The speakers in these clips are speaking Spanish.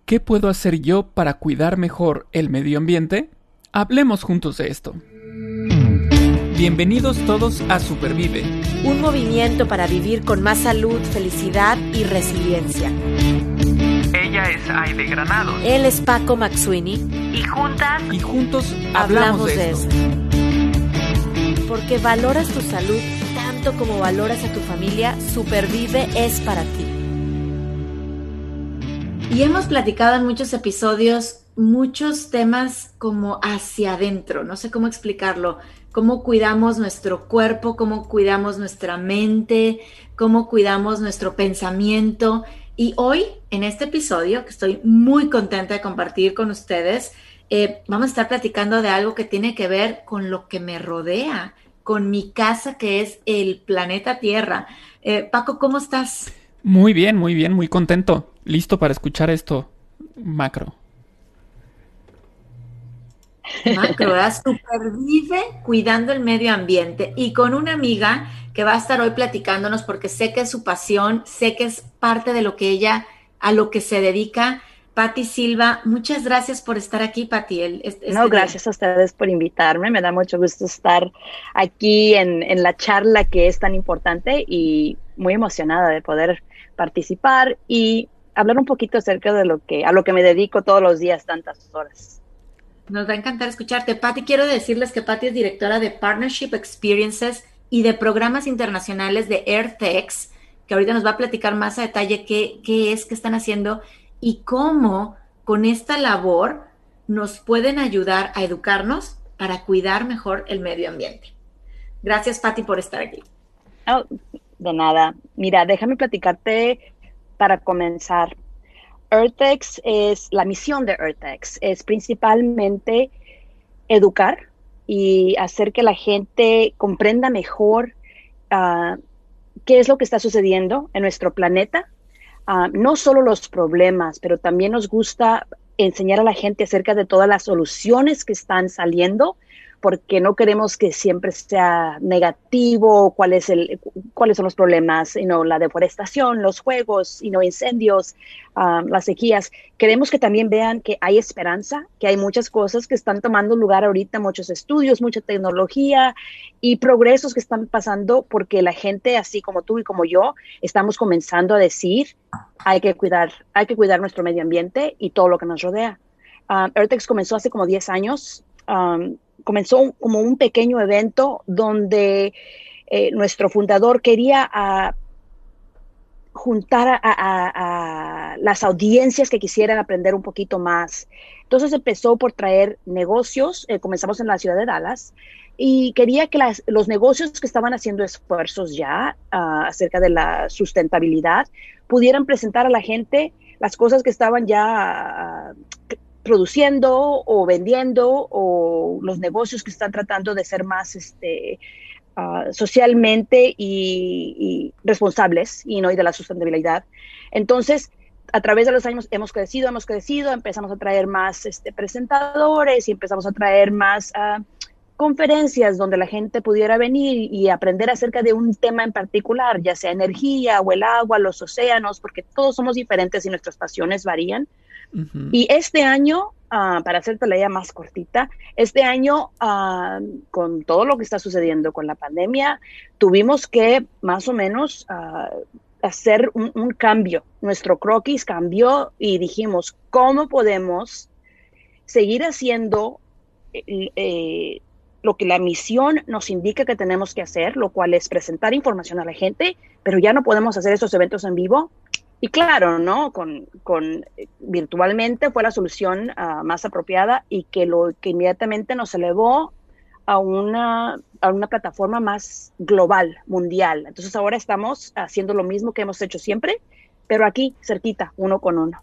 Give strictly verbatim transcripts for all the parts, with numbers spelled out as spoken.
¿Qué puedo hacer yo para cuidar mejor el medio ambiente? Hablemos juntos de esto. Bienvenidos todos a Supervive. Un movimiento para vivir con más salud, felicidad y resiliencia. Ella es Aide Granados. Él es Paco Maxuini. Y juntas y juntos hablamos, hablamos de, de esto. esto. Porque valoras tu salud tanto como valoras a tu familia, Supervive es para ti. Y hemos platicado en muchos episodios muchos temas como hacia adentro, no sé cómo explicarlo, cómo cuidamos nuestro cuerpo, cómo cuidamos nuestra mente, cómo cuidamos nuestro pensamiento. Y hoy, en este episodio, que estoy muy contenta de compartir con ustedes, eh, vamos a estar platicando de algo que tiene que ver con lo que me rodea, con mi casa, que es el planeta Tierra. Eh, Paco, ¿cómo estás? Muy bien, muy bien, muy contento. Listo para escuchar esto, Macro. Macro, ¿verdad? Supervive cuidando el medio ambiente y con una amiga que va a estar hoy platicándonos porque sé que es su pasión, sé que es parte de lo que ella, a lo que se dedica. Pati Silva, muchas gracias por estar aquí, Pati. El, este no, gracias día. a ustedes por invitarme. Me da mucho gusto estar aquí en, en la charla que es tan importante y muy emocionada de poder participar y hablar un poquito acerca de lo que a lo que me dedico todos los días, tantas horas. Nos va a encantar escucharte. Pati, quiero decirles que Pati es directora de Partnership Experiences y de programas internacionales de EarthX, que ahorita nos va a platicar más a detalle qué, qué es, qué están haciendo y cómo con esta labor nos pueden ayudar a educarnos para cuidar mejor el medio ambiente. Gracias, Pati, por estar aquí. Oh, de nada. Mira, déjame platicarte para comenzar. EarthX es, la misión de EarthX es principalmente educar y hacer que la gente comprenda mejor uh, qué es lo que está sucediendo en nuestro planeta. Uh, no solo los problemas, pero también nos gusta enseñar a la gente acerca de todas las soluciones que están saliendo, porque no queremos que siempre sea negativo, cuál es el, cuáles son los problemas, you know, la deforestación, los fuegos, you know, incendios, um, las sequías. Queremos que también vean que hay esperanza, que hay muchas cosas que están tomando lugar ahorita, muchos estudios, mucha tecnología y progresos que están pasando porque la gente, así como tú y como yo, estamos comenzando a decir, hay que cuidar, hay que cuidar nuestro medio ambiente y todo lo que nos rodea. Um, EarthX comenzó hace como diez años, um, comenzó como un pequeño evento donde eh, nuestro fundador quería uh, juntar a, a, a las audiencias que quisieran aprender un poquito más. Entonces empezó por traer negocios, eh, comenzamos en la ciudad de Dallas, y quería que las, los negocios que estaban haciendo esfuerzos ya uh, acerca de la sustentabilidad pudieran presentar a la gente las cosas que estaban ya uh, produciendo o vendiendo o los negocios que están tratando de ser más este, uh, socialmente y, y responsables y no y de la sustentabilidad. Entonces, a través de los años hemos crecido, hemos crecido, empezamos a traer más este, presentadores y empezamos a traer más uh, conferencias donde la gente pudiera venir y aprender acerca de un tema en particular, ya sea energía o el agua, los océanos, porque todos somos diferentes y nuestras pasiones varían. Uh-huh. Y este año, uh, para hacerte la idea más cortita, este año, uh, con todo lo que está sucediendo con la pandemia, tuvimos que más o menos uh, hacer un, un cambio. Nuestro croquis cambió y dijimos, ¿cómo podemos seguir haciendo eh, eh, lo que la misión nos indica que tenemos que hacer, lo cual es presentar información a la gente, pero ya no podemos hacer esos eventos en vivo? Y claro, ¿no? Con, con virtualmente fue la solución uh, más apropiada y que lo que inmediatamente nos elevó a una, a una plataforma más global, mundial. Entonces ahora estamos haciendo lo mismo que hemos hecho siempre, pero aquí, cerquita, uno con uno.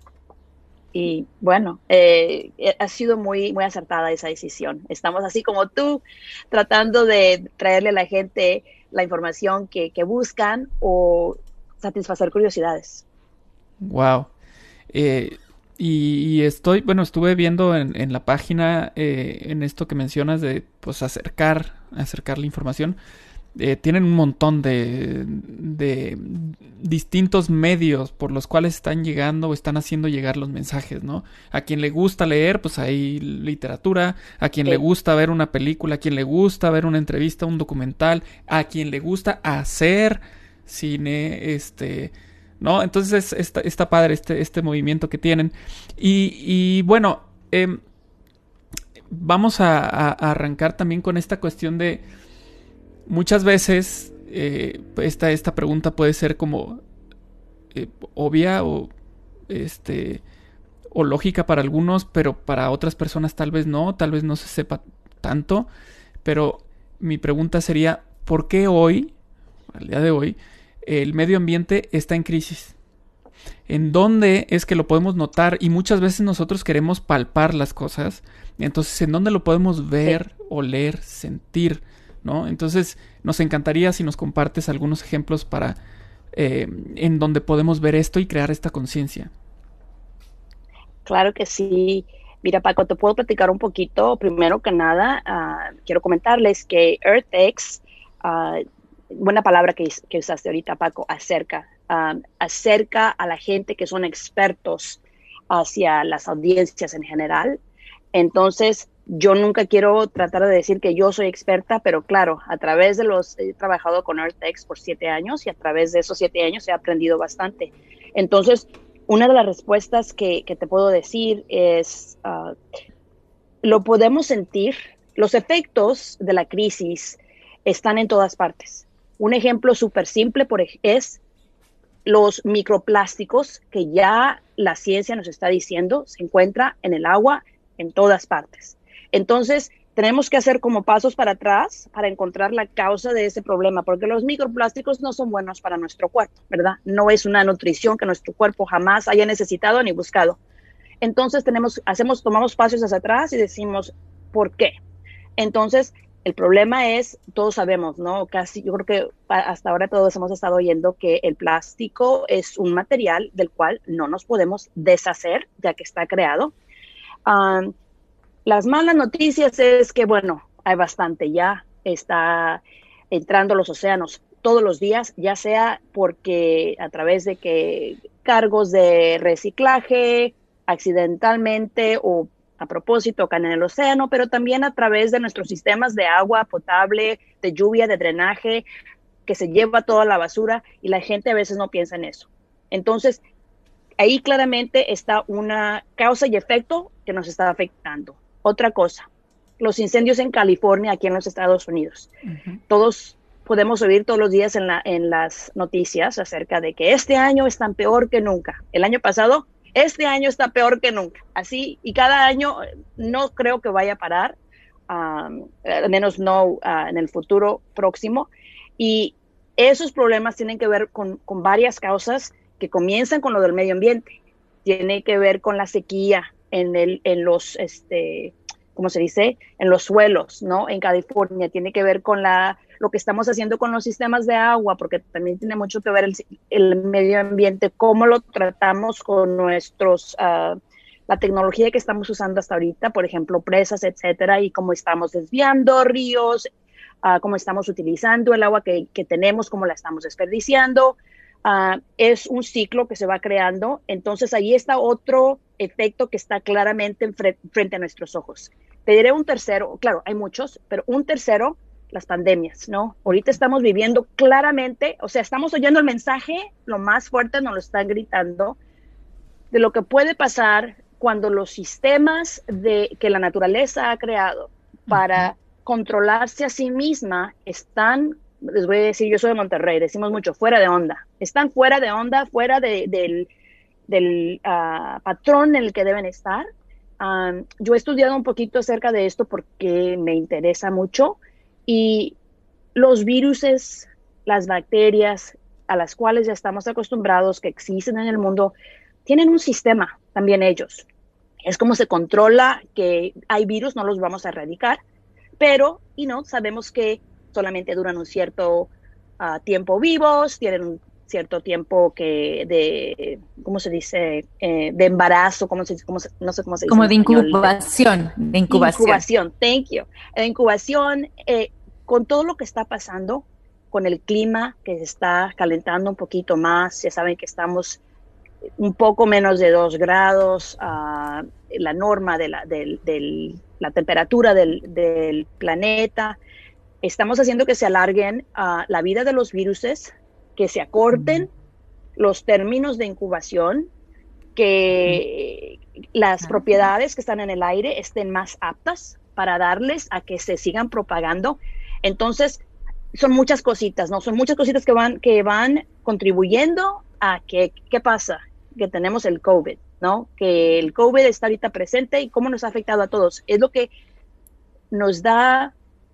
Y bueno, eh, ha sido muy, muy acertada esa decisión. Estamos así como tú, tratando de traerle a la gente la información que, que buscan o satisfacer curiosidades. Wow. Eh, y, y estoy, bueno, estuve viendo en, en la página, eh, en esto que mencionas de, pues, acercar, acercar la información. eh, tienen un montón de, de distintos medios por los cuales están llegando o están haciendo llegar los mensajes, ¿no? A quien le gusta leer, pues hay literatura, a quien Sí. le gusta ver una película, a quien le gusta ver una entrevista, un documental, a quien le gusta hacer cine, este, ¿no? Entonces está, está padre este, este movimiento que tienen. Y, y bueno, eh, vamos a, a, a arrancar también con esta cuestión de muchas veces eh, esta, esta pregunta puede ser como eh, obvia o este o lógica para algunos, pero para otras personas tal vez no, tal vez no se sepa tanto. Pero mi pregunta sería, ¿por qué hoy, al día de hoy, el medio ambiente está en crisis? ¿En dónde es que lo podemos notar? Y muchas veces nosotros queremos palpar las cosas. Entonces, ¿en dónde lo podemos ver, sí. oler, sentir? ¿No? Entonces, nos encantaría si nos compartes algunos ejemplos para eh, en donde podemos ver esto y crear esta conciencia. Claro que sí. Mira, Paco, te puedo platicar un poquito. Primero que nada, uh, quiero comentarles que EarthX, uh, buena palabra que, que usaste ahorita, Paco, acerca, um, acerca a la gente que son expertos hacia las audiencias en general. Entonces, yo nunca quiero tratar de decir que yo soy experta, pero claro, a través de los, he trabajado con EarthX por siete años y a través de esos siete años he aprendido bastante. Entonces, una de las respuestas que, que te puedo decir es, uh, lo podemos sentir, los efectos de la crisis están en todas partes. Un ejemplo súper simple por, es los microplásticos que ya la ciencia nos está diciendo se encuentra en el agua en todas partes. Entonces, tenemos que hacer como pasos para atrás para encontrar la causa de ese problema, porque los microplásticos no son buenos para nuestro cuerpo, ¿verdad? No es una nutrición que nuestro cuerpo jamás haya necesitado ni buscado. Entonces, tenemos, hacemos, tomamos pasos hacia atrás y decimos, ¿por qué? Entonces, el problema es, todos sabemos, ¿no? Casi, yo creo que hasta ahora todos hemos estado oyendo que el plástico es un material del cual no nos podemos deshacer, ya que está creado. Um, Las malas noticias es que, bueno, hay bastante ya, está entrando a los océanos todos los días, ya sea porque a través de que cargos de reciclaje, accidentalmente o a propósito caen en el océano, pero también a través de nuestros sistemas de agua potable, de lluvia, de drenaje, que se lleva toda la basura y la gente a veces no piensa en eso. Entonces, ahí claramente está una causa y efecto que nos está afectando. Otra cosa, los incendios en California, aquí en los Estados Unidos. Uh-huh. Todos podemos oír todos los días en, la, en las noticias acerca de que este año es tan peor que nunca. El año pasado, este año está peor que nunca. Así, y cada año no creo que vaya a parar, um, al menos no uh, en el futuro próximo. Y esos problemas tienen que ver con, con varias causas que comienzan con lo del medio ambiente. Tiene que ver con la sequía, en, el, en los, este, ¿cómo se dice? En los suelos, ¿no? En California, tiene que ver con la, lo que estamos haciendo con los sistemas de agua, porque también tiene mucho que ver el, el medio ambiente, cómo lo tratamos con nuestros, uh, la tecnología que estamos usando hasta ahorita, por ejemplo, presas, etcétera, y cómo estamos desviando ríos, uh, cómo estamos utilizando el agua que, que tenemos, cómo la estamos desperdiciando. Uh, es un ciclo que se va creando. Entonces ahí está otro efecto que está claramente fre- frente a nuestros ojos. Te diré un tercero, claro, hay muchos, pero un tercero, las pandemias, ¿no? Ahorita estamos viviendo claramente, o sea, estamos oyendo el mensaje, lo más fuerte nos lo están gritando, de lo que puede pasar cuando los sistemas de, que la naturaleza ha creado para uh-huh. controlarse a sí misma están, les voy a decir, yo soy de Monterrey, decimos mucho, fuera de onda. Están fuera de onda, fuera de, del, del uh, patrón en el que deben estar. Um, yo he estudiado un poquito acerca de esto porque me interesa mucho. Y los viruses, las bacterias a las cuales ya estamos acostumbrados, que existen en el mundo, tienen un sistema también ellos. Es como se controla que hay virus, no los vamos a erradicar, pero y no sabemos que solamente duran un cierto uh, tiempo vivos, tienen un cierto tiempo que de, ¿cómo se dice? Eh, de embarazo, ¿cómo se, cómo se, no sé cómo se dice. Como de incubación, de, de incubación. Incubación, thank you. De incubación, eh, con todo lo que está pasando, con el clima que se está calentando un poquito más. Ya saben que estamos un poco menos de dos grados, uh, la norma de la, del, del, la temperatura del, del planeta. Estamos haciendo que se alarguen uh, la vida de los viruses, que se acorten los términos de incubación, que las propiedades que están en el aire estén más aptas para darles a que se sigan propagando. Entonces, son muchas cositas, ¿no? Son muchas cositas que van, que van contribuyendo a que, ¿qué pasa? Que tenemos el COVID, ¿no? Que el COVID está ahorita presente y cómo nos ha afectado a todos. Es lo que nos da,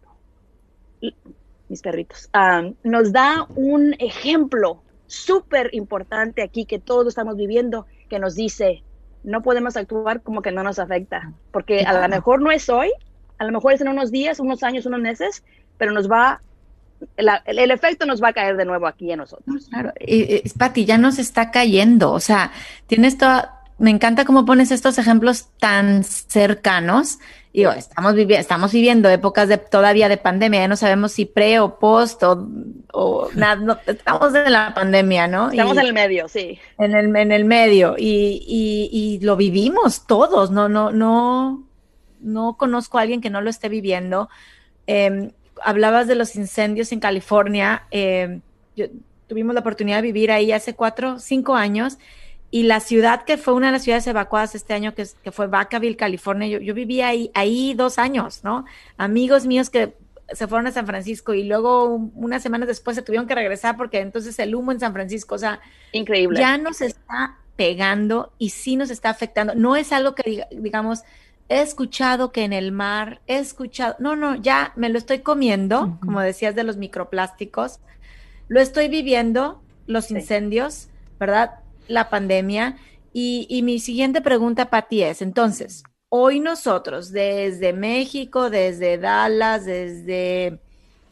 mis perritos, um, nos da un ejemplo súper importante aquí que todos estamos viviendo, que nos dice, no podemos actuar como que no nos afecta, porque a lo mejor no es hoy, a lo mejor es en unos días, unos años, unos meses, pero nos va, la, el, el efecto nos va a caer de nuevo aquí a nosotros. Claro, y, y, Pati, ya nos está cayendo, o sea, tienes toda, me encanta cómo pones estos ejemplos tan cercanos. Y oh, estamos, vivi- estamos viviendo épocas de todavía de pandemia, ya no sabemos si pre o post o, o nada, no, estamos en la pandemia, ¿no? Estamos y, en el medio, sí. En el, en el medio, y, y, y lo vivimos todos, no, no, no, no conozco a alguien que no lo esté viviendo. Eh, hablabas de los incendios en California, eh, yo, tuvimos la oportunidad de vivir ahí hace cuatro, cinco años, y la ciudad que fue una de las ciudades evacuadas este año, que, que fue Vacaville, California, yo, yo viví ahí, ahí dos años, ¿no? Amigos míos que se fueron a San Francisco y luego unas semanas después se tuvieron que regresar porque entonces el humo en San Francisco, o sea, increíble. Ya nos está pegando y sí nos está afectando. No es algo que, digamos, he escuchado que en el mar, he escuchado, no, no, ya me lo estoy comiendo, uh-huh. Como decías de los microplásticos, lo estoy viviendo, los incendios, sí. ¿Verdad? La pandemia. Y, y mi siguiente pregunta, Pati, es, entonces, hoy nosotros, desde México, desde Dallas, desde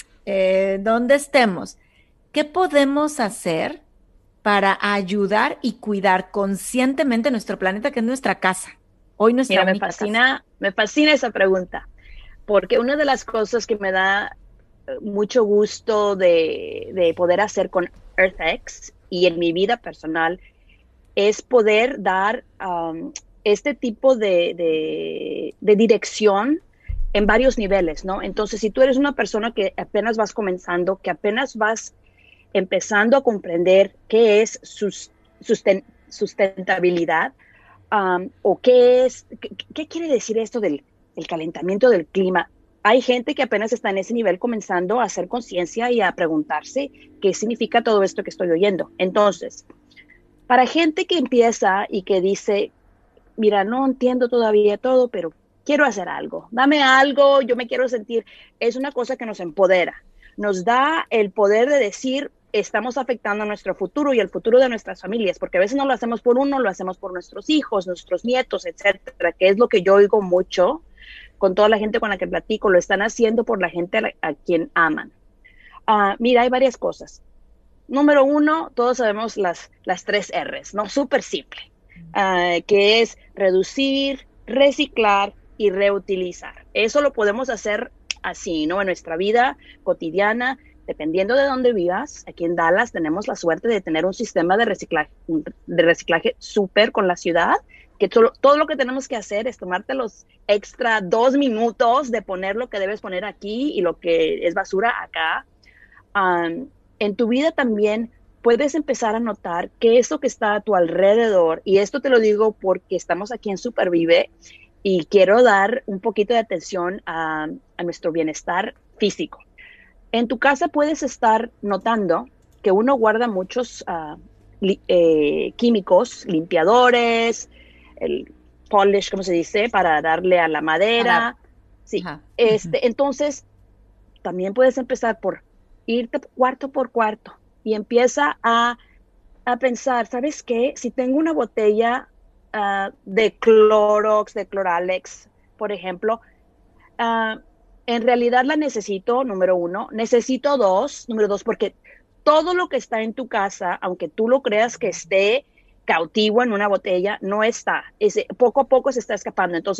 eh, donde estemos, ¿qué podemos hacer para ayudar y cuidar conscientemente nuestro planeta, que es nuestra casa? Hoy nuestra Mira, me fascina, casa. me fascina esa pregunta, porque una de las cosas que me da mucho gusto de, de poder hacer con EarthX y en mi vida personal es poder dar um, este tipo de, de, de dirección en varios niveles, ¿no? Entonces, si tú eres una persona que apenas vas comenzando, que apenas vas empezando a comprender qué es sus, susten, sustentabilidad, um, o qué es, qué, qué quiere decir esto del el calentamiento del clima. Hay gente que apenas está en ese nivel comenzando a hacer conciencia y a preguntarse qué significa todo esto que estoy oyendo. Entonces, para gente que empieza y que dice, mira, no entiendo todavía todo, pero quiero hacer algo, dame algo, yo me quiero sentir, es una cosa que nos empodera, nos da el poder de decir, estamos afectando a nuestro futuro y el futuro de nuestras familias, porque a veces no lo hacemos por uno, lo hacemos por nuestros hijos, nuestros nietos, etcétera, que es lo que yo oigo mucho con toda la gente con la que platico, lo están haciendo por la gente a, la, a quien aman. Uh, mira, hay varias cosas. Número uno, todos sabemos las, las tres R's, ¿no? Súper simple, uh, que es reducir, reciclar y reutilizar. Eso lo podemos hacer así, ¿no? En nuestra vida cotidiana, dependiendo de dónde vivas. Aquí en Dallas tenemos la suerte de tener un sistema de reciclaje, de reciclaje súper con la ciudad, que todo, todo lo que tenemos que hacer es tomarte los extra dos minutos de poner lo que debes poner aquí y lo que es basura acá. Um, en tu vida también puedes empezar a notar que eso que está a tu alrededor, y esto te lo digo porque estamos aquí en Supervive y quiero dar un poquito de atención a, a nuestro bienestar físico. En tu casa puedes estar notando que uno guarda muchos uh, li, eh, químicos, limpiadores, el polish, ¿cómo se dice? Para darle a la madera. Ajá. Sí. Ajá. Este, entonces, también puedes empezar por irte cuarto por cuarto y empieza a, a pensar, ¿sabes qué? Si tengo una botella uh, de Clorox, de Cloralex, por ejemplo, uh, en realidad la necesito, número uno. Necesito dos, número dos, porque todo lo que está en tu casa, aunque tú lo creas que esté cautivo en una botella, no está. Ese, poco a poco se está escapando. Entonces,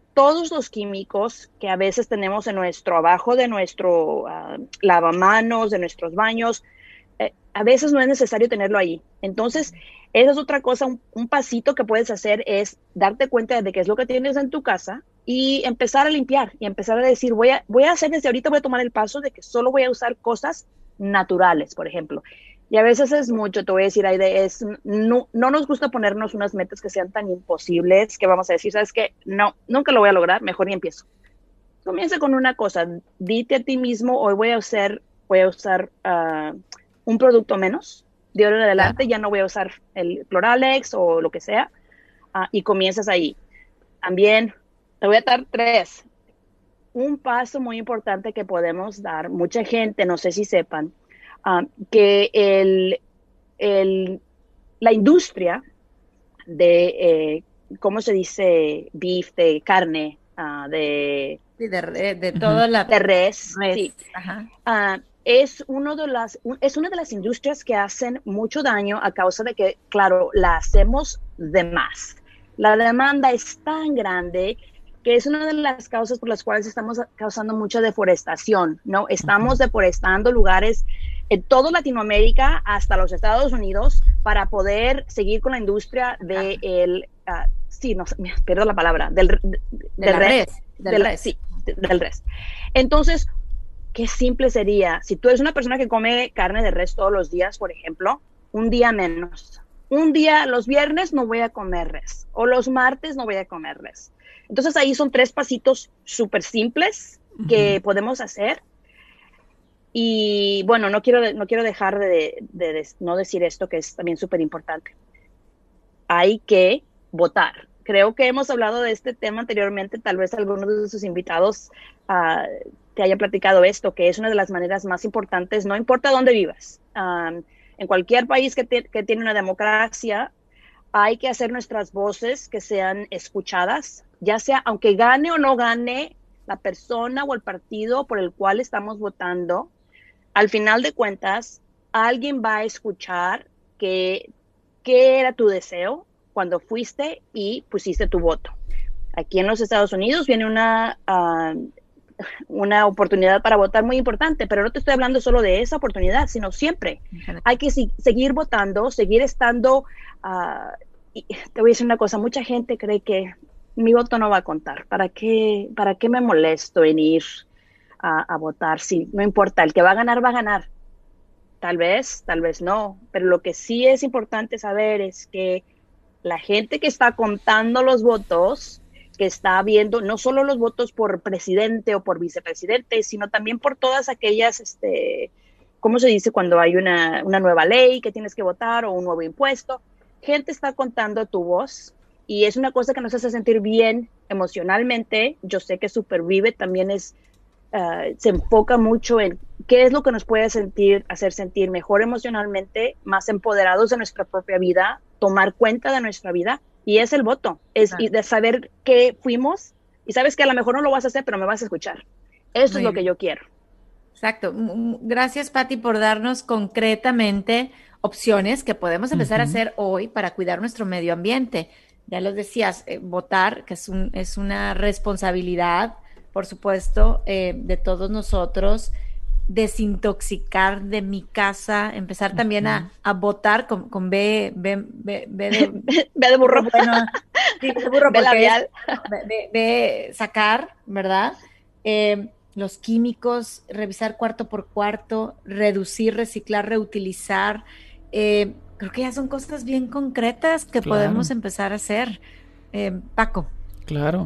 todos los químicos que a veces tenemos en nuestro, abajo de nuestro uh, lavamanos, de nuestros baños, eh, a veces no es necesario tenerlo ahí. Entonces, esa es otra cosa, un, un pasito que puedes hacer es darte cuenta de qué es lo que tienes en tu casa y empezar a limpiar y empezar a decir, voy a, voy a hacer desde ahorita, voy a tomar el paso de que solo voy a usar cosas naturales, por ejemplo. Y a veces es mucho, te voy a decir, Aide, es, no, no nos gusta ponernos unas metas que sean tan imposibles que vamos a decir, ¿sabes qué? No, nunca lo voy a lograr, mejor ni empiezo. Comienza con una cosa, dite a ti mismo, hoy voy a usar, voy a usar uh, un producto menos, de ahora en adelante ya no voy a usar el Cloralex o lo que sea, uh, y comienzas ahí. También, te voy a dar tres. Un paso muy importante que podemos dar, mucha gente, no sé si sepan, Uh, que el, el, la industria de, eh, ¿cómo se dice? Beef, de carne, uh, de, sí, de, de, de toda la de res, res. Sí. Ajá. Uh, es, uno de las, es una de las industrias que hacen mucho daño a causa de que, claro, la hacemos de más. La demanda es tan grande que es una de las causas por las cuales estamos causando mucha deforestación, ¿no? Estamos uh-huh. deforestando lugares en toda Latinoamérica hasta los Estados Unidos para poder seguir con la industria de el, uh, sí, no, me pierdo la palabra, del, de, de del res, res, del del, res. Sí, de, del res. Entonces, qué simple sería, si tú eres una persona que come carne de res todos los días, por ejemplo, un día menos. Un día, los viernes no voy a comer res, o los martes no voy a comer res. Entonces ahí son tres pasitos súper simples que uh-huh. podemos hacer. Y bueno, no quiero, no quiero dejar de, de, de no decir esto, que es también súper importante. Hay que votar. Creo que hemos hablado de este tema anteriormente, tal vez algunos de sus invitados uh, te hayan platicado esto, que es una de las maneras más importantes, no importa dónde vivas. Um, en cualquier país que, te, que tiene una democracia, hay que hacer nuestras voces que sean escuchadas, ya sea, aunque gane o no gane la persona o el partido por el cual estamos votando, al final de cuentas, alguien va a escuchar qué era tu deseo cuando fuiste y pusiste tu voto. Aquí en los Estados Unidos viene una, uh, una oportunidad para votar muy importante, pero no te estoy hablando solo de esa oportunidad, sino siempre. Hay que si, seguir votando, seguir estando... Uh, y te voy a decir una cosa, mucha gente cree que mi voto no va a contar. ¿Para qué, para qué me molesto en ir a, a votar? Sí, no importa, el que va a ganar, va a ganar. Tal vez, tal vez no, pero lo que sí es importante saber es que la gente que está contando los votos, que está viendo no solo los votos por presidente o por vicepresidente, sino también por todas aquellas, este, ¿cómo se dice? Cuando hay una, una nueva ley que tienes que votar o un nuevo impuesto. Gente está contando tu voz y es una cosa que nos hace sentir bien emocionalmente. Yo sé que Supervive también es, uh, se enfoca mucho en qué es lo que nos puede sentir, hacer sentir mejor emocionalmente, más empoderados de nuestra propia vida, tomar cuenta de nuestra vida, y es el voto, es claro. de saber qué fuimos, y sabes que a lo mejor no lo vas a hacer, pero me vas a escuchar. Eso Muy es lo que yo quiero. Exacto. Gracias, Pati, por darnos concretamente opciones que podemos empezar uh-huh. a hacer hoy para cuidar nuestro medio ambiente. Ya los decías, eh, votar, que es, un, es una responsabilidad, por supuesto, eh, de todos nosotros, desintoxicar de mi casa, empezar uh-huh. también a, a votar con, con B, B, B, B de, B de burro. Bueno, sí, B de burro, B labial. Es, B, B, B, sacar, ¿verdad? Eh, los químicos, revisar cuarto por cuarto, reducir, reciclar, reutilizar. Eh, creo que ya son cosas bien concretas que claro. podemos empezar a hacer. Eh, Paco. Claro.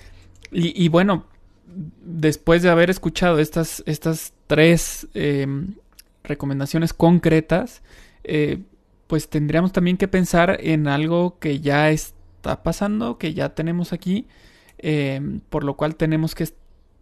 Y, y bueno, después de haber escuchado estas, estas tres eh, recomendaciones concretas, eh, pues tendríamos también que pensar en algo que ya está pasando, que ya tenemos aquí, eh, por lo cual tenemos que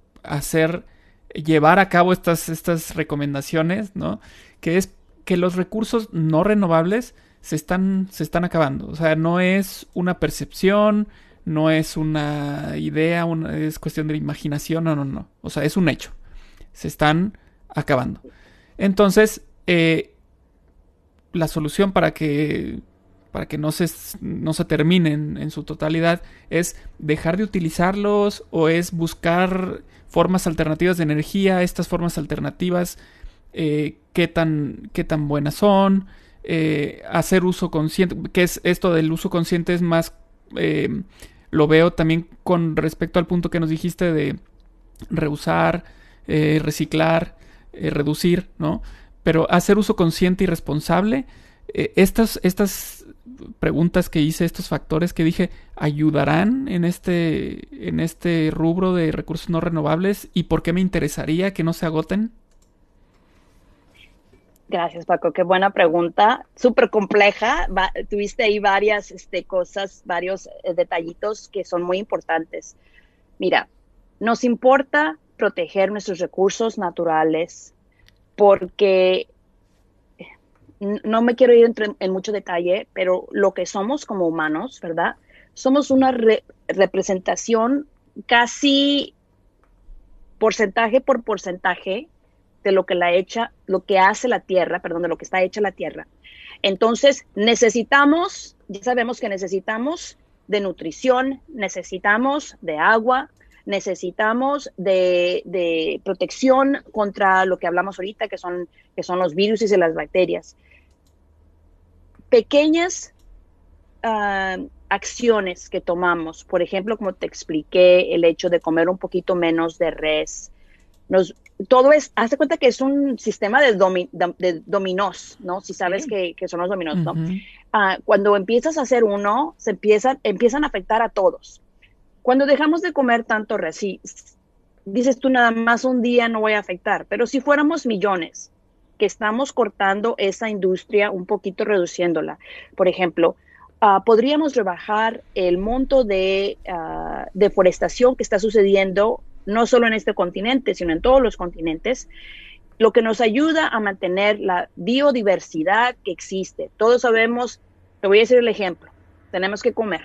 hacer, llevar a cabo estas, estas recomendaciones, ¿no? Que es que los recursos no renovables se están, se están acabando. O sea, no es una percepción, no es una idea, una, es cuestión de imaginación, no, no, no. O sea, es un hecho. Se están acabando. Entonces, eh, la solución para que para que no se, no se terminen en su totalidad, es dejar de utilizarlos o es buscar formas alternativas de energía. Estas formas alternativas, eh, qué tan, qué tan buenas son, eh, hacer uso consciente, que es esto del uso consciente es más, eh, lo veo también con respecto al punto que nos dijiste de reusar, eh, reciclar, eh, reducir, ¿no? Pero hacer uso consciente y responsable, eh, estas, estas preguntas que hice, estos factores que dije, ¿ayudarán en este, en este rubro de recursos no renovables? ¿Y por qué me interesaría que no se agoten? Gracias, Paco. Qué buena pregunta. Súper compleja. Va, tuviste ahí varias este, cosas, varios eh, detallitos que son muy importantes. Mira, nos importa proteger nuestros recursos naturales porque no me quiero ir entre, en mucho detalle, pero lo que somos como humanos, ¿verdad? Somos una re, representación casi porcentaje por porcentaje de lo que la hecha, lo que hace la tierra, perdón, de lo que está hecha la tierra. Entonces, necesitamos, ya sabemos que necesitamos de nutrición, necesitamos de agua, necesitamos de, de protección contra lo que hablamos ahorita, que son, que son los virus y las bacterias. Pequeñas uh, acciones que tomamos, por ejemplo, como te expliqué, el hecho de comer un poquito menos de res, nos, todo es, hazte cuenta que es un sistema de, domi, de dominós, ¿no? Si sabes sí. que, que son los dominós, ¿no? Uh-huh. Uh, cuando empiezas a hacer uno, se empiezan, empiezan a afectar a todos. Cuando dejamos de comer tanto res, sí, dices tú nada más un día no voy a afectar, pero si fuéramos millones que estamos cortando esa industria un poquito, reduciéndola, por ejemplo, uh, podríamos rebajar el monto de uh, deforestación que está sucediendo no solo en este continente, sino en todos los continentes, lo que nos ayuda a mantener la biodiversidad que existe. Todos sabemos, te voy a decir el ejemplo, tenemos que comer.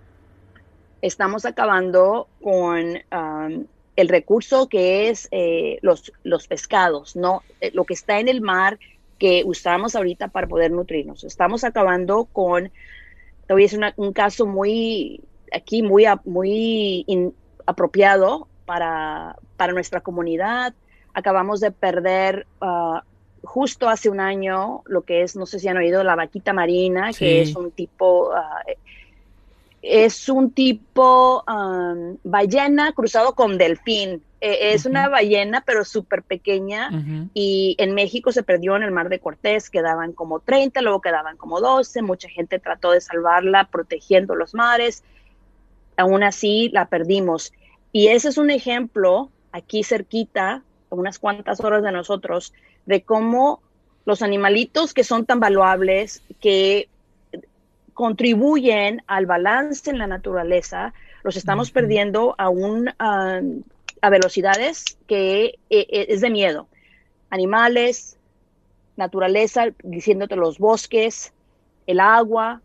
Estamos acabando con um, el recurso que es eh, los, los pescados, ¿no? Eh, lo que está en el mar que usamos ahorita para poder nutrirnos. Estamos acabando con, te voy a decir una, un caso muy, aquí muy, muy in, apropiado para, para nuestra comunidad. Acabamos de perder uh, justo hace un año lo que es, no sé si han oído, la vaquita marina, sí. que es un tipo... Uh, Es un tipo um, ballena cruzado con delfín. Eh, es uh-huh. una ballena, pero súper pequeña. Uh-huh. Y en México se perdió en el Mar de Cortés. Quedaban como treinta, luego quedaban como doce. Mucha gente trató de salvarla protegiendo los mares. Aún así, la perdimos. Y ese es un ejemplo, aquí cerquita, a unas cuantas horas de nosotros, de cómo los animalitos que son tan valuables, que contribuyen al balance en la naturaleza, los estamos uh-huh. perdiendo a, un, uh, a velocidades que eh, es de miedo. Animales, naturaleza, diciéndote los bosques, el agua.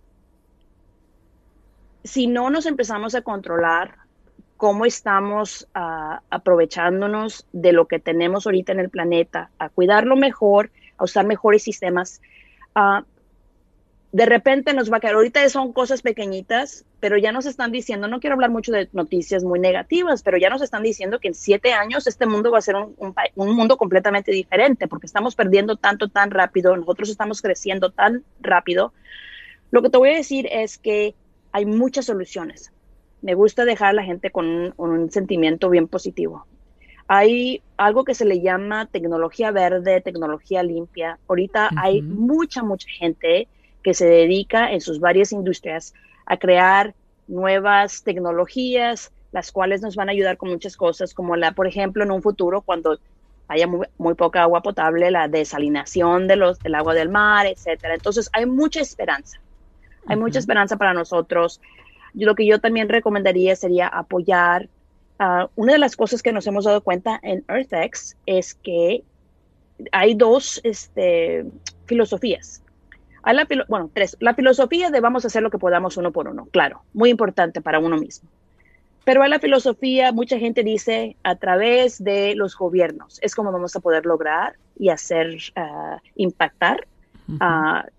Si no nos empezamos a controlar cómo estamos uh, aprovechándonos de lo que tenemos ahorita en el planeta, a cuidarlo mejor, a usar mejores sistemas, uh, de repente nos va a caer. Ahorita son cosas pequeñitas, pero ya nos están diciendo, no quiero hablar mucho de noticias muy negativas, pero ya nos están diciendo que en siete años este mundo va a ser un, un, un mundo completamente diferente, porque estamos perdiendo tanto, tan rápido, nosotros estamos creciendo tan rápido. Lo que te voy a decir es que hay muchas soluciones. Me gusta dejar a la gente con un, un sentimiento bien positivo. Hay algo que se le llama tecnología verde, tecnología limpia. Ahorita uh-huh. hay mucha, mucha gente que se dedica en sus varias industrias a crear nuevas tecnologías, las cuales nos van a ayudar con muchas cosas, como la, por ejemplo, en un futuro, cuando haya muy, muy poca agua potable, la desalinación de los, del agua del mar, etcétera. Entonces, hay mucha esperanza. Hay uh-huh. mucha esperanza para nosotros. Yo, lo que yo también recomendaría sería apoyar. Uh, una de las cosas que nos hemos dado cuenta en EarthX es que hay dos este, filosofías. Hay la, bueno, tres. La filosofía de vamos a hacer lo que podamos uno por uno, claro, muy importante para uno mismo. Pero hay la filosofía, mucha gente dice, a través de los gobiernos, es como vamos a poder lograr y hacer, uh, impactar uh, uh,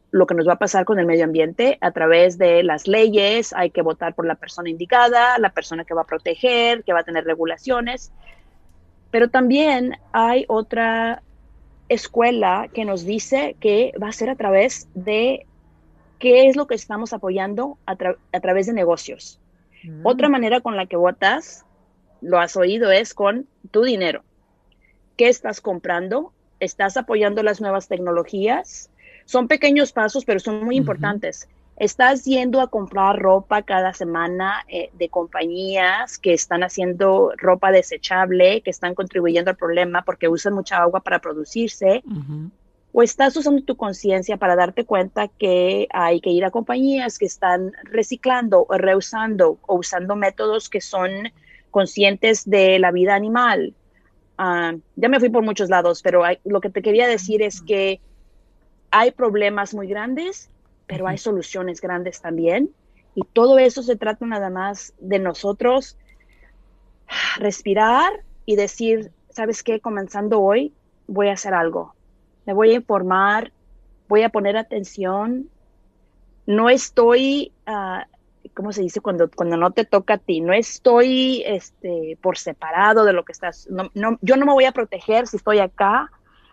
lo que nos va a pasar con el medio ambiente a través de las leyes. Hay que votar por la persona indicada, la persona que va a proteger, que va a tener regulaciones. Pero también hay otra escuela que nos dice que va a ser a través de qué es lo que estamos apoyando a, tra- a través de negocios. Mm. Otra manera con la que votas, lo has oído, es con tu dinero. ¿Qué estás comprando? ¿Estás apoyando las nuevas tecnologías? Son pequeños pasos, pero son muy uh-huh. importantes. ¿Estás yendo a comprar ropa cada semana eh, de compañías que están haciendo ropa desechable, que están contribuyendo al problema porque usan mucha agua para producirse? Uh-huh. ¿O estás usando tu conciencia para darte cuenta que hay que ir a compañías que están reciclando o reusando o usando métodos que son conscientes de la vida animal? Uh, ya me fui por muchos lados, pero hay, lo que te quería decir es que hay problemas muy grandes, pero uh-huh. hay soluciones grandes también. Y todo eso se trata nada más de nosotros respirar y decir, ¿sabes qué? Comenzando hoy, voy a hacer algo. Me voy a informar, voy a poner atención. No estoy, uh, ¿cómo se dice? Cuando, cuando no te toca a ti. No estoy este, por separado de lo que estás. No, no, yo no me voy a proteger si estoy acá.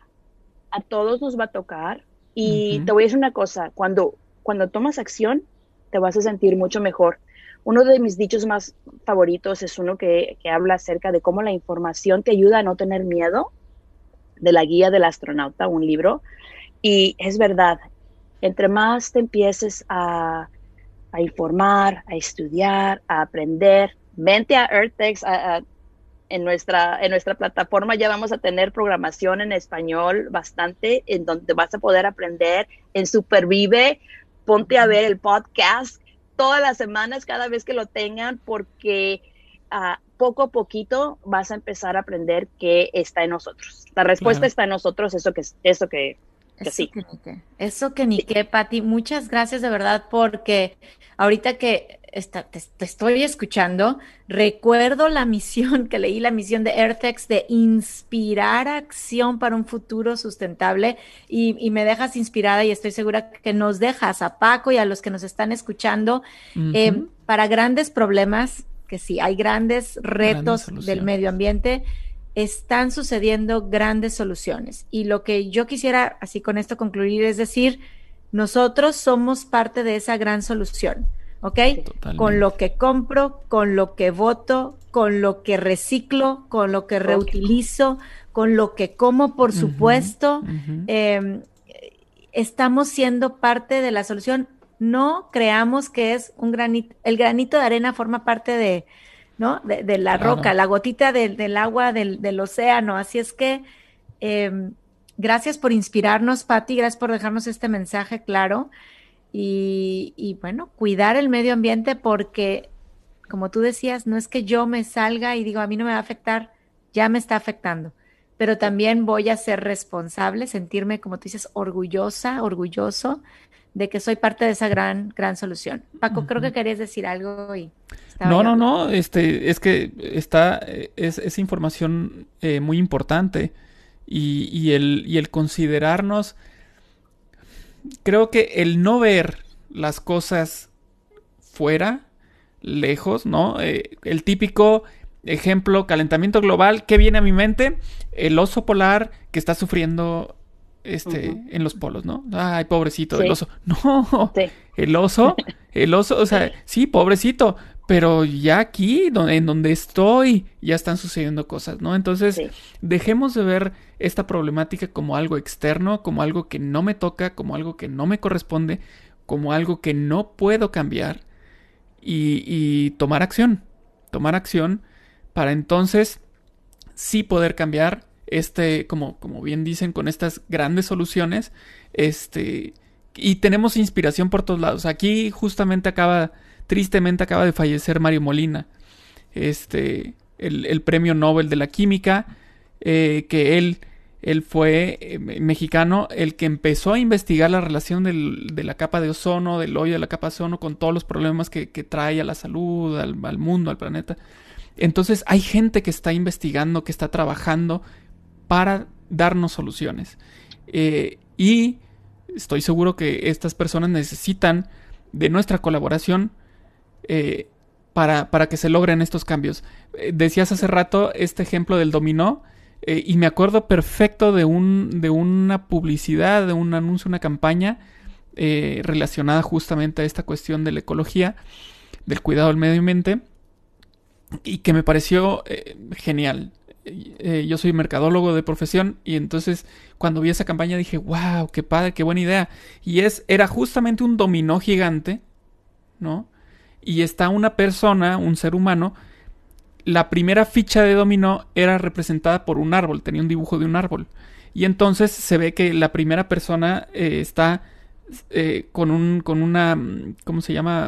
A todos nos va a tocar. Y uh-huh. te voy a decir una cosa, cuando, cuando tomas acción, te vas a sentir mucho mejor. Uno de mis dichos más favoritos es uno que, que habla acerca de cómo la información te ayuda a no tener miedo, de la guía del astronauta, un libro. Y es verdad, entre más te empieces a, a informar, a estudiar, a aprender, vente a EarthX, a, a En nuestra, en nuestra plataforma ya vamos a tener programación en español bastante, en donde vas a poder aprender en Supervive. Ponte a ver el podcast todas las semanas, cada vez que lo tengan, porque uh, poco a poquito vas a empezar a aprender qué está en nosotros. La respuesta claro. está en nosotros, eso que, eso que, que eso sí. Que ni qué. Eso que ni sí. qué, Pati. Muchas gracias de verdad, porque ahorita que Está, te, te estoy escuchando, recuerdo la misión que leí, la misión de EarthX de inspirar acción para un futuro sustentable y, y me dejas inspirada y estoy segura que nos dejas a Paco y a los que nos están escuchando uh-huh. eh, para grandes problemas, que sí, hay grandes retos del medio ambiente, están sucediendo grandes soluciones. Y lo que yo quisiera, así con esto concluir, es decir, nosotros somos parte de esa gran solución. ¿Ok? Totalmente. Con lo que compro, con lo que voto, con lo que reciclo, con lo que reutilizo, con lo que como, por uh-huh, supuesto, uh-huh. Eh, estamos siendo parte de la solución. No creamos que es un granito, el granito de arena forma parte de, ¿no? de, de la claro. roca, la gotita de, del agua del, del océano. Así es que eh, gracias por inspirarnos, Pati, gracias por dejarnos este mensaje claro. Y, y bueno, cuidar el medio ambiente porque, como tú decías, no es que yo me salga y digo, a mí no me va a afectar, ya me está afectando, pero también voy a ser responsable, sentirme, como tú dices, orgullosa, orgulloso de que soy parte de esa gran, gran solución. Paco, uh-huh. creo que querías decir algo y... No, no, no, este, es que está, es, es información eh, muy importante y, y, el, y el considerarnos... Creo que el no ver las cosas fuera, lejos, ¿no? Eh, el típico ejemplo, calentamiento global, ¿qué viene a mi mente? El oso polar que está sufriendo este, uh-huh. en los polos, ¿no? Ay, pobrecito, sí. el oso. No, sí. el oso, el oso, o sea, sí, pobrecito, pero ya aquí, donde, en donde estoy, ya están sucediendo cosas, ¿no? Entonces, sí. dejemos de ver esta problemática como algo externo, como algo que no me toca, como algo que no me corresponde, como algo que no puedo cambiar y, y tomar acción, tomar acción para entonces sí poder cambiar este, como, como bien dicen, con estas grandes soluciones, este, y tenemos inspiración por todos lados. Aquí justamente acaba... Tristemente acaba de fallecer Mario Molina, este, el, el premio Nobel de la Química, eh, que él, él fue eh, mexicano, el que empezó a investigar la relación del, de la capa de ozono, del hoyo de la capa de ozono, con todos los problemas que, que trae a la salud, al, al mundo, al planeta. Entonces hay gente que está investigando, que está trabajando para darnos soluciones. Eh, y estoy seguro que estas personas necesitan de nuestra colaboración eh, para, para que se logren estos cambios. Eh, decías hace rato este ejemplo del dominó, eh, y me acuerdo perfecto de, un, de una publicidad, de un anuncio, una campaña eh, relacionada justamente a esta cuestión de la ecología, del cuidado del medio ambiente, y que me pareció eh, genial. Eh, yo soy mercadólogo de profesión y entonces cuando vi esa campaña dije, wow, qué padre, qué buena idea. Y es, era justamente un dominó gigante, ¿no? Y está una persona, un ser humano, la primera ficha de dominó era representada por un árbol, tenía un dibujo de un árbol. Y entonces se ve que la primera persona eh, está eh, con un, con una, ¿cómo se llama?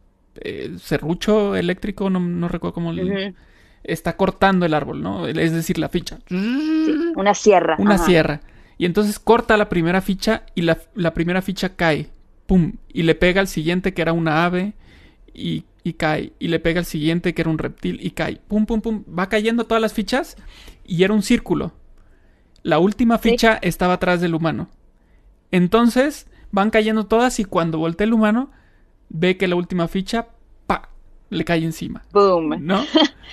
Eh, serrucho eléctrico, no, no recuerdo cómo... Uh-huh. Está cortando el árbol, ¿no? Es decir, la ficha. Sí, una sierra. Una Ajá. sierra. Y entonces corta la primera ficha y la, la primera ficha cae. ¡Pum! Y le pega al siguiente que era una ave y, y cae. Y le pega al siguiente que era un reptil y cae. ¡Pum, pum, pum! Va cayendo todas las fichas y era un círculo. La última ficha sí. estaba atrás del humano. Entonces van cayendo todas y cuando voltea el humano ve que la última ficha, ¡pa!, le cae encima. ¡Boom! ¿No?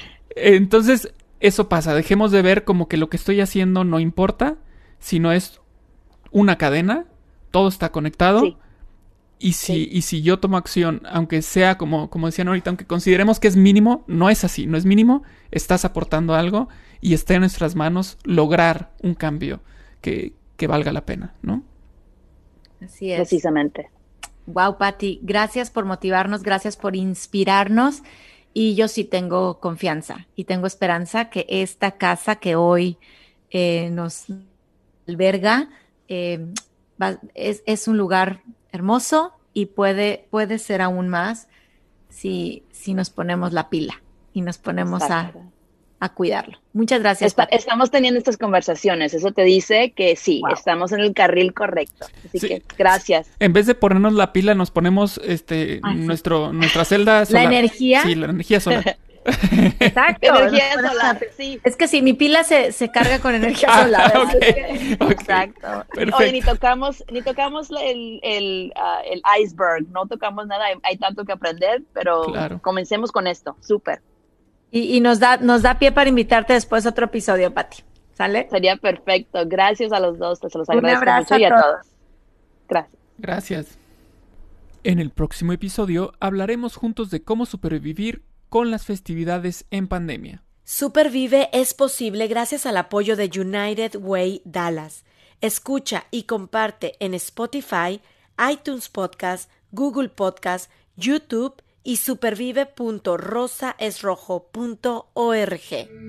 Entonces, eso pasa. Dejemos de ver como que lo que estoy haciendo no importa, sino es una cadena, todo está conectado. Sí. Y si, sí. y si yo tomo acción, aunque sea como, como decían ahorita, aunque consideremos que es mínimo, no es así, no es mínimo, estás aportando algo y está en nuestras manos lograr un cambio que, que valga la pena, ¿no? Así es. Precisamente. Wow, Pati, gracias por motivarnos, gracias por inspirarnos. Y yo sí tengo confianza y tengo esperanza que esta casa que hoy eh, nos alberga eh, va, es, es un lugar hermoso y puede, puede ser aún más si, si nos ponemos la pila y nos ponemos a, a cuidarlo. Muchas gracias. Está, estamos teniendo estas conversaciones, eso te dice que sí, wow. estamos en el carril correcto. Así sí. que gracias. En vez de ponernos la pila, nos ponemos este ah, nuestro sí. nuestra celda solar. ¿La energía? Sí, la energía solar. Exacto. Energía solar, sí. Es que sí, mi pila se, se carga con energía solar. Ah, okay. que... Okay. Exacto. Perfecto. Oye, ni tocamos, ni tocamos el, el, uh, el iceberg, no tocamos nada, hay, hay tanto que aprender, pero claro. comencemos con esto, súper. Y, y nos da nos da pie para invitarte después a otro episodio, Pati. ¿Sale? Sería perfecto. Gracias a los dos. Se los agradezco Un abrazo mucho y a todos. todos. Gracias. Gracias. En el próximo episodio hablaremos juntos de cómo supervivir con las festividades en pandemia. Supervive es posible gracias al apoyo de United Way Dallas. Escucha y comparte en Spotify, iTunes Podcast, Google Podcast, YouTube y supervive punto rosa es rojo punto org.